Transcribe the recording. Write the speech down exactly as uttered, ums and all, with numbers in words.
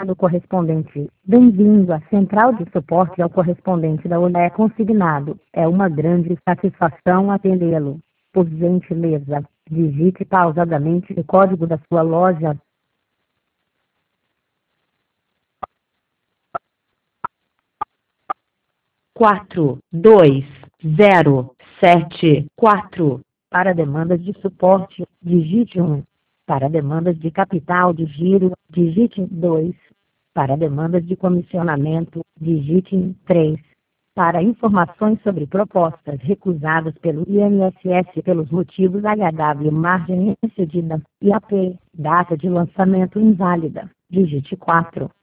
do correspondente. Bem-vindo à central de suporte ao correspondente da Olé consignado. É uma grande satisfação atendê-lo. Por gentileza, digite pausadamente o código da sua loja. quatro, dois, zero, sete, quatro. Para demandas de suporte, digite um. Para demandas de capital de giro, digite dois. Para demandas de comissionamento, digite três. Para informações sobre propostas recusadas pelo I N S S pelos motivos H W margem excedida, I A P, data de lançamento inválida, digite quatro.